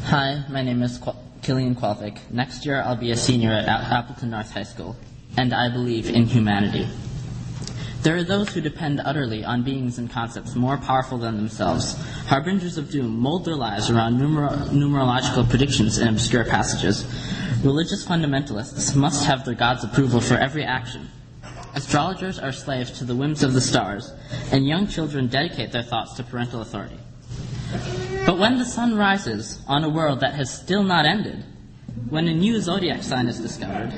Hi, my name is Killian Qualvik. Next year I'll be a senior at Appleton North High School, and I believe in humanity. There are those who depend utterly on beings and concepts more powerful than themselves. Harbingers of doom mold their lives around numerological predictions in obscure passages. Religious fundamentalists must have their God's approval for every action. Astrologers are slaves to the whims of the stars, and young children dedicate their thoughts to parental authority. But when the sun rises on a world that has still not ended, when a new zodiac sign is discovered,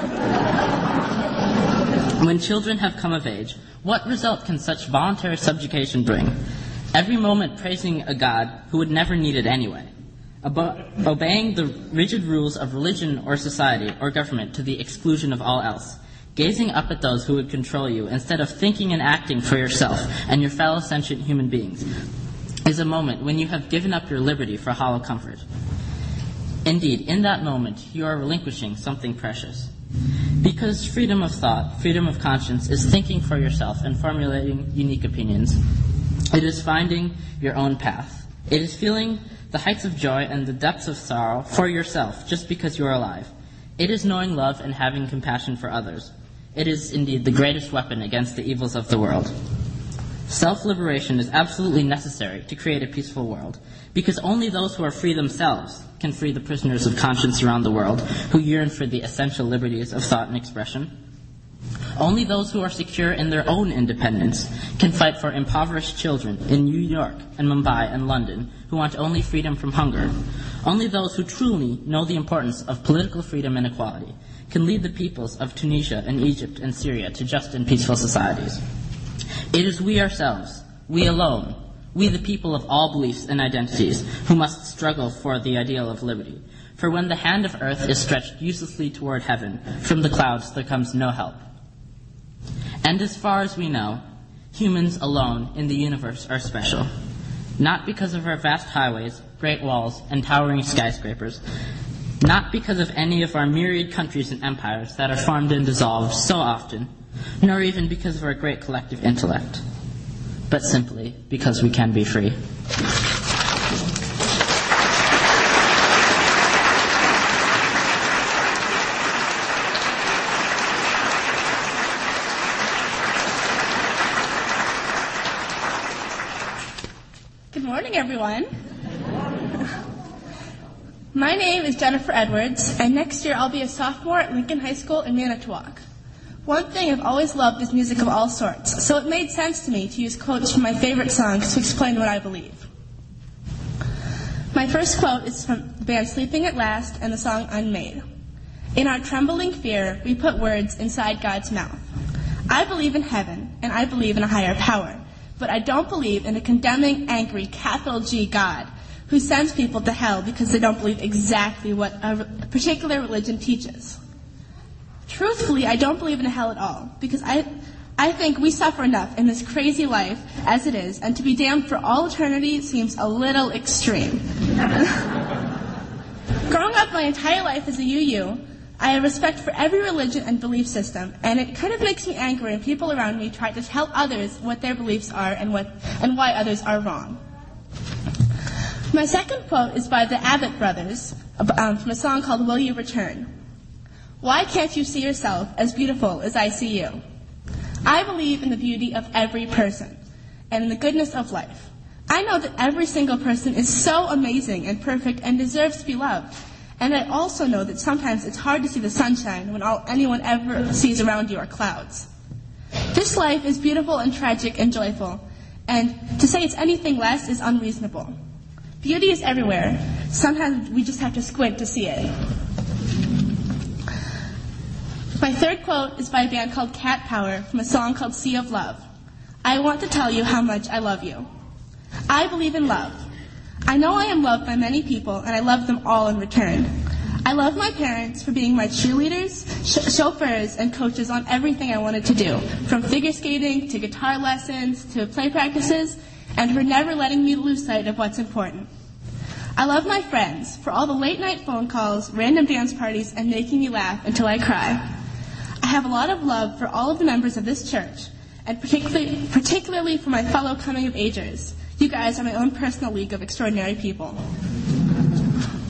when children have come of age, what result can such voluntary subjugation bring? Every moment praising a God who would never need it anyway, obeying the rigid rules of religion or society or government to the exclusion of all else, gazing up at those who would control you instead of thinking and acting for yourself and your fellow sentient human beings, is a moment when you have given up your liberty for hollow comfort. Indeed, in that moment, you are relinquishing something precious. Because freedom of thought, freedom of conscience, is thinking for yourself and formulating unique opinions. It is finding your own path. It is feeling the heights of joy and the depths of sorrow for yourself just because you are alive. It is knowing love and having compassion for others. It is indeed the greatest weapon against the evils of the world. Self-liberation is absolutely necessary to create a peaceful world, because only those who are free themselves can free the prisoners of conscience around the world who yearn for the essential liberties of thought and expression. Only those who are secure in their own independence can fight for impoverished children in New York and Mumbai and London who want only freedom from hunger. Only those who truly know the importance of political freedom and equality can lead the peoples of Tunisia and Egypt and Syria to just and peaceful societies. It is we ourselves, we alone, we the people of all beliefs and identities, who must struggle for the ideal of liberty. For when the hand of earth is stretched uselessly toward heaven, from the clouds there comes no help. And as far as we know, humans alone in the universe are special. Not because of our vast highways, great walls, and towering skyscrapers. Not because of any of our myriad countries and empires that are formed and dissolved so often, nor even because of our great collective intellect, but simply because we can be free. Good morning, everyone. My name is Jennifer Edwards, and next year I'll be a sophomore at Lincoln High School in Manitowoc. One thing I've always loved is music of all sorts, so it made sense to me to use quotes from my favorite songs to explain what I believe. My first quote is from the band Sleeping at Last and the song Unmade. In our trembling fear, we put words inside God's mouth. I believe in heaven, and I believe in a higher power, but I don't believe in a condemning, angry, capital G God who sends people to hell because they don't believe exactly what a particular religion teaches. Truthfully, I don't believe in a hell at all, because I think we suffer enough in this crazy life as it is, and to be damned for all eternity seems a little extreme. Growing up my entire life as a UU, I have respect for every religion and belief system, and it kind of makes me angry when people around me try to tell others what their beliefs are and why others are wrong. My second quote is by the Abbott Brothers, from a song called Will You Return? Why can't you see yourself as beautiful as I see you? I believe in the beauty of every person and in the goodness of life. I know that every single person is so amazing and perfect and deserves to be loved. And I also know that sometimes it's hard to see the sunshine when all anyone ever sees around you are clouds. This life is beautiful and tragic and joyful, and to say it's anything less is unreasonable. Beauty is everywhere. Sometimes we just have to squint to see it. My third quote is by a band called Cat Power from a song called Sea of Love. I want to tell you how much I love you. I believe in love. I know I am loved by many people, and I love them all in return. I love my parents for being my cheerleaders, chauffeurs, and coaches on everything I wanted to do, from figure skating to guitar lessons to play practices, and for never letting me lose sight of what's important. I love my friends for all the late-night phone calls, random dance parties, and making me laugh until I cry. I have a lot of love for all of the members of this church, and particularly for my fellow coming-of-agers. You guys are my own personal league of extraordinary people.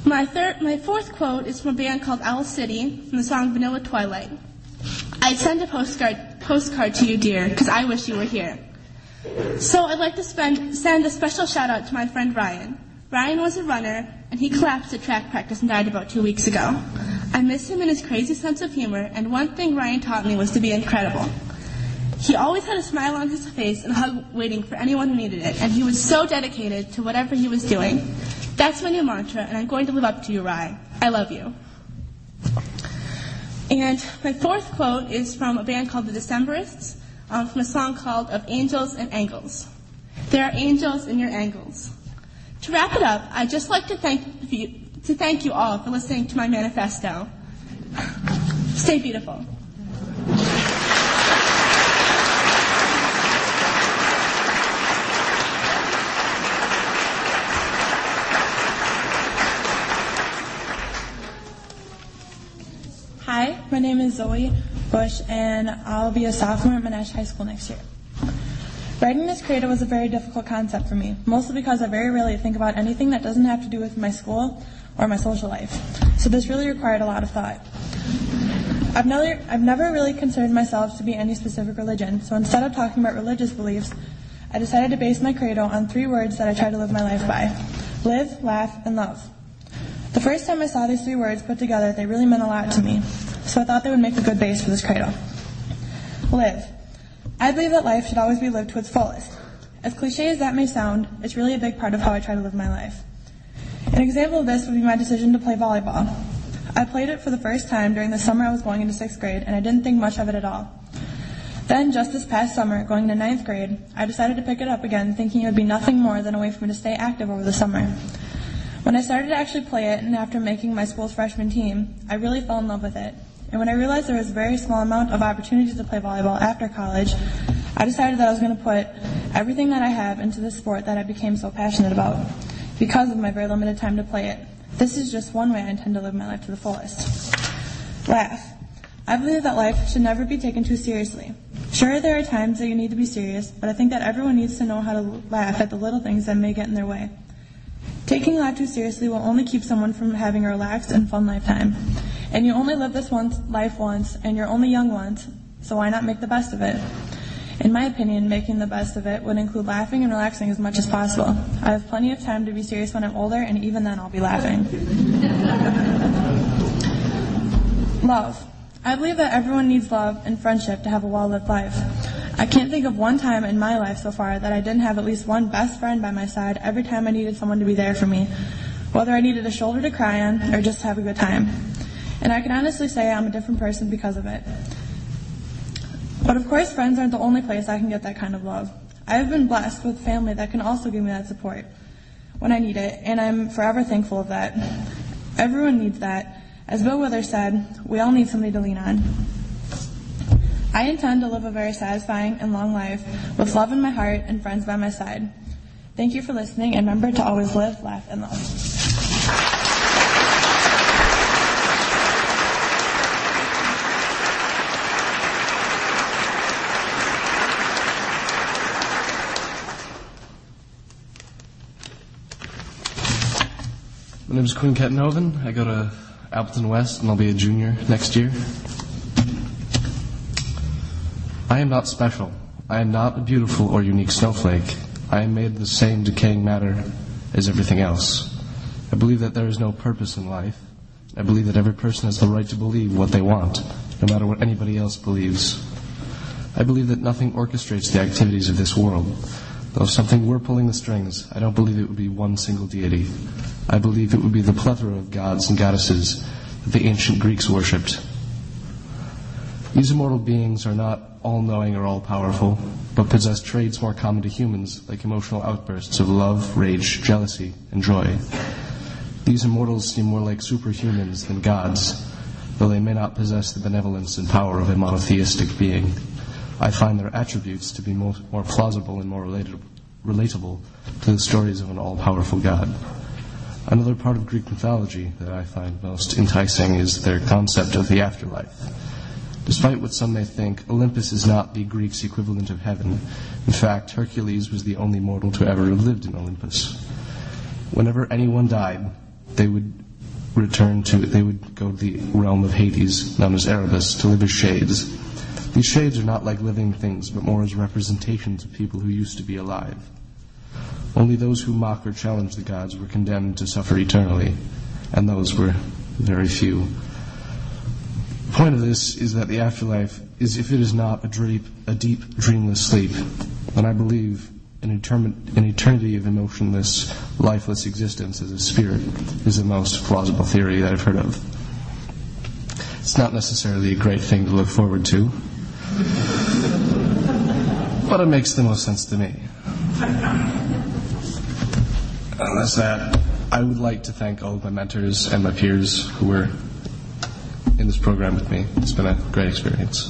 My fourth quote is from a band called Owl City from the song Vanilla Twilight. I'd send a postcard to you, dear, because I wish you were here. So I'd like to send a special shout out to my friend Ryan. Ryan was a runner, and he collapsed at track practice and died about 2 weeks ago. I miss him and his crazy sense of humor, and one thing Ryan taught me was to be incredible. He always had a smile on his face and a hug waiting for anyone who needed it, and he was so dedicated to whatever he was doing. That's my new mantra, and I'm going to live up to you, Rye. I love you. And my fourth quote is from a band called the Decemberists, from a song called Of Angels and Angles. There are angels in your angles. To wrap it up, I'd just like to thank you all for listening to my manifesto. Stay beautiful. Hi, my name is Zoe Bush, and I'll be a sophomore at Monash High School next year. Writing this credo was a very difficult concept for me, mostly because I very rarely think about anything that doesn't have to do with my school or my social life. So this really required a lot of thought. I've never really considered myself to be any specific religion, so instead of talking about religious beliefs, I decided to base my credo on 3 words that I try to live my life by: live, laugh, and love. The first time I saw these 3 words put together, they really meant a lot to me, so I thought they would make a good base for this credo. Live. I believe that life should always be lived to its fullest. As cliche as that may sound, it's really a big part of how I try to live my life. An example of this would be my decision to play volleyball. I played it for the first time during the summer I was going into 6th grade, and I didn't think much of it at all. Then, just this past summer, going into 9th grade, I decided to pick it up again, thinking it would be nothing more than a way for me to stay active over the summer. When I started to actually play it, and after making my school's freshman team, I really fell in love with it. And when I realized there was a very small amount of opportunities to play volleyball after college, I decided that I was going to put everything that I have into this sport that I became so passionate about, because of my very limited time to play it. This is just one way I intend to live my life to the fullest. Laugh. I believe that life should never be taken too seriously. Sure, there are times that you need to be serious, but I think that everyone needs to know how to laugh at the little things that may get in their way. Taking life too seriously will only keep someone from having a relaxed and fun lifetime. And you only live this life once, and you're only young once, so why not make the best of it? In my opinion, making the best of it would include laughing and relaxing as much as possible. I have plenty of time to be serious when I'm older, and even then I'll be laughing. Love. I believe that everyone needs love and friendship to have a well-lived life. I can't think of one time in my life so far that I didn't have at least one best friend by my side every time I needed someone to be there for me, whether I needed a shoulder to cry on or just to have a good time. And I can honestly say I'm a different person because of it. But of course, friends aren't the only place I can get that kind of love. I have been blessed with family that can also give me that support when I need it, and I'm forever thankful of that. Everyone needs that. As Bill Withers said, we all need somebody to lean on. I intend to live a very satisfying and long life with love in my heart and friends by my side. Thank you for listening, and remember to always live, laugh, and love. My name is Quinn Kettenhoven. I go to Appleton West, and I'll be a junior next year. I am not special. I am not a beautiful or unique snowflake. I am made of the same decaying matter as everything else. I believe that there is no purpose in life. I believe that every person has the right to believe what they want, no matter what anybody else believes. I believe that nothing orchestrates the activities of this world. Though if something were pulling the strings, I don't believe it would be one single deity. I believe it would be the plethora of gods and goddesses that the ancient Greeks worshipped. These immortal beings are not all-knowing or all-powerful, but possess traits more common to humans, like emotional outbursts of love, rage, jealousy, and joy. These immortals seem more like superhumans than gods, though they may not possess the benevolence and power of a monotheistic being. I find their attributes to be more plausible and more relatable to the stories of an all-powerful God. Another part of Greek mythology that I find most enticing is their concept of the afterlife. Despite what some may think, Olympus is not the Greeks' equivalent of heaven. In fact, Hercules was the only mortal to ever have lived in Olympus. Whenever anyone died, they would they would go to the realm of Hades, known as Erebus, to live as shades. These shades are not like living things, but more as representations of people who used to be alive. Only those who mock or challenge the gods were condemned to suffer eternally, and those were very few. The point of this is that the afterlife is, if it is not a deep, dreamless sleep, then I believe an eternity of emotionless, lifeless existence as a spirit is the most plausible theory that I've heard of. It's not necessarily a great thing to look forward to, but it makes the most sense to me. And that's that. I would like to thank all of my mentors and my peers who were in this program with me. It's been a great experience.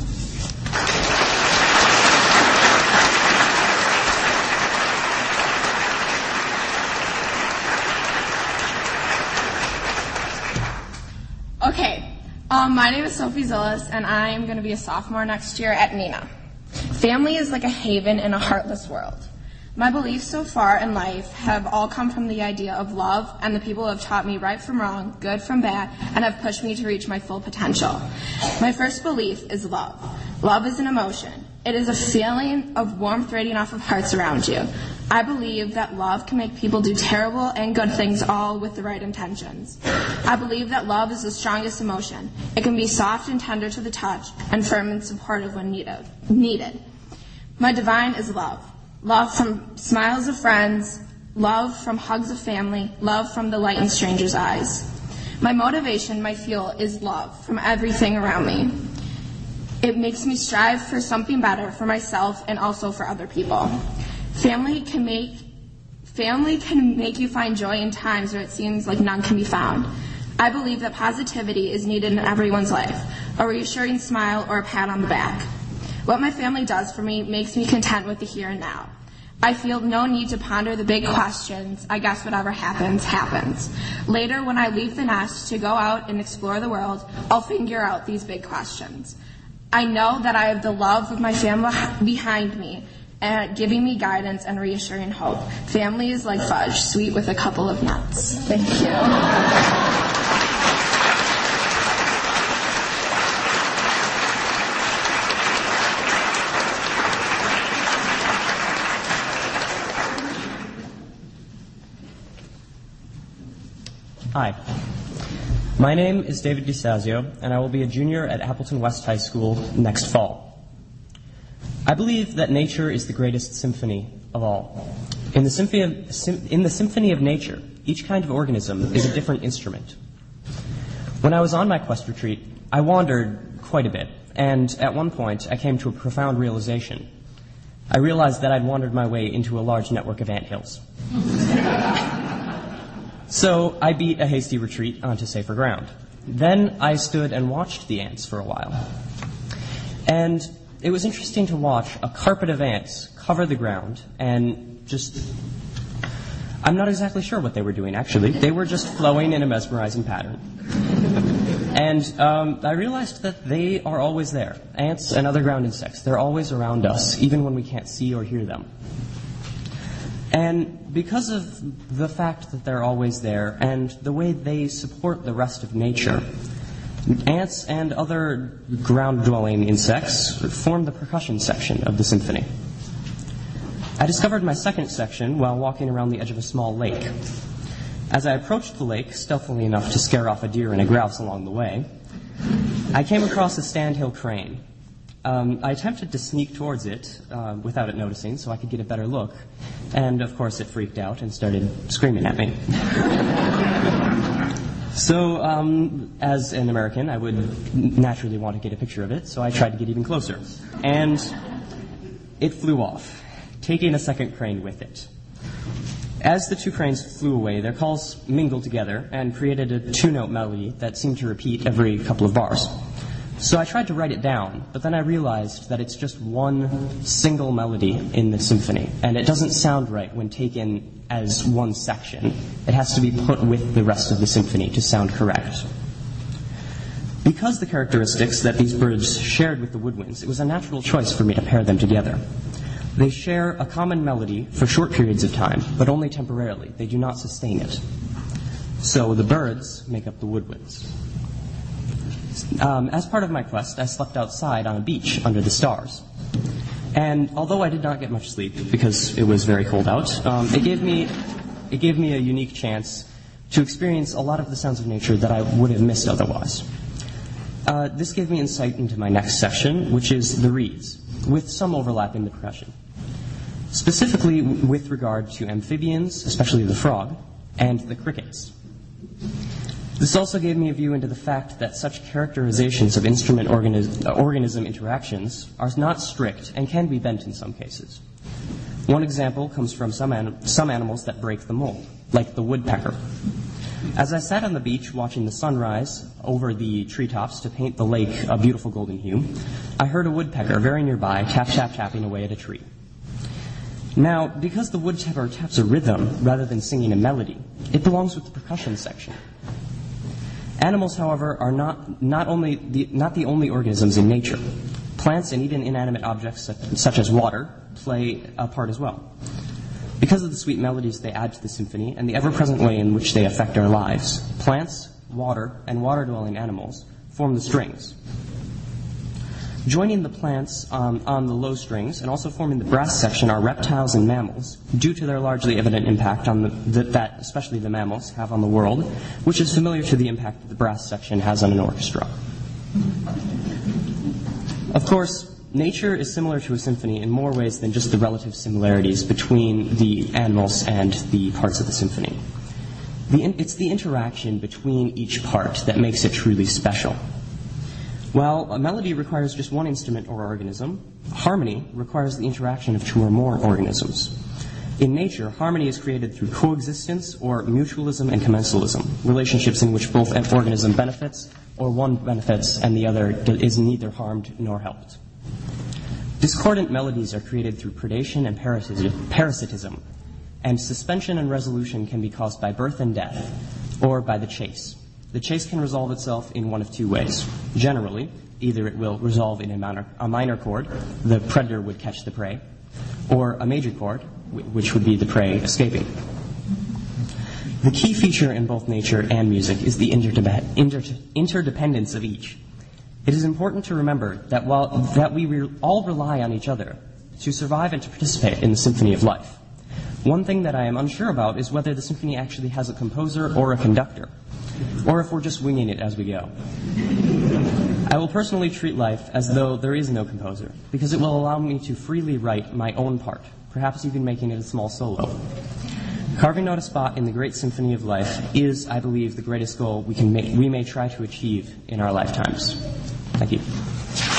Okay, my name is Sophie Zillis, and I am going to be a sophomore next year at Nina. Family is like a haven in a heartless world. My beliefs so far in life have all come from the idea of love and the people who have taught me right from wrong, good from bad, and have pushed me to reach my full potential. My first belief is love. Love is an emotion. It is a feeling of warmth radiating off of hearts around you. I believe that love can make people do terrible and good things all with the right intentions. I believe that love is the strongest emotion. It can be soft and tender to the touch and firm and supportive when needed. My divine is love. Love from smiles of friends, love from hugs of family, love from the light in strangers' eyes. My motivation, my fuel, is love from everything around me. It makes me strive for something better for myself and also for other people. Family can make you find joy in times where it seems like none can be found. I believe that positivity is needed in everyone's life, a reassuring smile or a pat on the back. What my family does for me makes me content with the here and now. I feel no need to ponder the big questions. I guess whatever happens, happens. Later, when I leave the nest to go out and explore the world, I'll figure out these big questions. I know that I have the love of my family behind me, and giving me guidance and reassuring hope. Family is like fudge, sweet with a couple of nuts. Thank you. Hi. My name is David DeSazio, and I will be a junior at Appleton West High School next fall. I believe that nature is the greatest symphony of all. In the symphony of nature, each kind of organism is a different instrument. When I was on my quest retreat, I wandered quite a bit, and at one point I came to a profound realization. I realized that I'd wandered my way into a large network of anthills. So I beat a hasty retreat onto safer ground. Then I stood and watched the ants for a while. And it was interesting to watch a carpet of ants cover the ground and I'm not exactly sure what they were doing, actually. They were just flowing in a mesmerizing pattern. And I realized that they are always there. Ants and other ground insects, they're always around us, even when we can't see or hear them. And because of the fact that they're always there and the way they support the rest of nature, ants and other ground-dwelling insects form the percussion section of the symphony. I discovered my second section while walking around the edge of a small lake. As I approached the lake, stealthily enough to scare off a deer and a grouse along the way, I came across a sandhill crane. I attempted to sneak towards it without it noticing so I could get a better look, and of course it freaked out and started screaming at me. So, as an American, I would naturally want to get a picture of it, so I tried to get even closer. And it flew off, taking a second crane with it. As the two cranes flew away, their calls mingled together and created a two-note melody that seemed to repeat every couple of bars. So I tried to write it down, but then I realized that it's just one single melody in the symphony, and it doesn't sound right when taken as one section. It has to be put with the rest of the symphony to sound correct. Because the characteristics that these birds shared with the woodwinds, it was a natural choice for me to pair them together. They share a common melody for short periods of time, but only temporarily. They do not sustain it. So the birds make up the woodwinds. As part of my quest, I slept outside on a beach under the stars. And although I did not get much sleep because it was very cold out, it gave me a unique chance to experience a lot of the sounds of nature that I would have missed otherwise. This gave me insight into my next section, which is the reeds, with some overlap in the progression. Specifically with regard to amphibians, especially the frog, and the crickets. This also gave me a view into the fact that such characterizations of instrument-organism interactions are not strict and can be bent in some cases. One example comes from some animals that break the mold, like the woodpecker. As I sat on the beach watching the sunrise over the treetops to paint the lake a beautiful golden hue, I heard a woodpecker very nearby tapping away at a tree. Now, because the woodpecker taps a rhythm rather than singing a melody, it belongs with the percussion section. Animals, however, are not the only organisms in nature. Plants and even inanimate objects such as water play a part as well. Because of the sweet melodies they add to the symphony and the ever-present way in which they affect our lives, plants, water, and water-dwelling animals form the strings. Joining the plants on the low strings and also forming the brass section are reptiles and mammals, due to their largely evident impact on that especially the mammals have on the world, which is familiar to the impact that the brass section has on an orchestra. Of course, nature is similar to a symphony in more ways than just the relative similarities between the animals and the parts of the symphony. It's the interaction between each part that makes it truly special. While a melody requires just one instrument or organism, harmony requires the interaction of two or more organisms. In nature, harmony is created through coexistence or mutualism and commensalism, relationships in which both an organism benefits or one benefits and the other is neither harmed nor helped. Discordant melodies are created through predation and parasitism, and suspension and resolution can be caused by birth and death, or by the chase. The chase can resolve itself in one of two ways. Generally, either it will resolve in a minor chord, the predator would catch the prey, or a major chord, which would be the prey escaping. The key feature in both nature and music is the interdependence of each. It is important to remember that we all rely on each other to survive and to participate in the symphony of life. One thing that I am unsure about is whether the symphony actually has a composer or a conductor, or if we're just winging it as we go. I will personally treat life as though there is no composer, because it will allow me to freely write my own part, perhaps even making it a small solo. Carving out a spot in the great symphony of life is, I believe, the greatest goal we may try to achieve in our lifetimes. Thank you.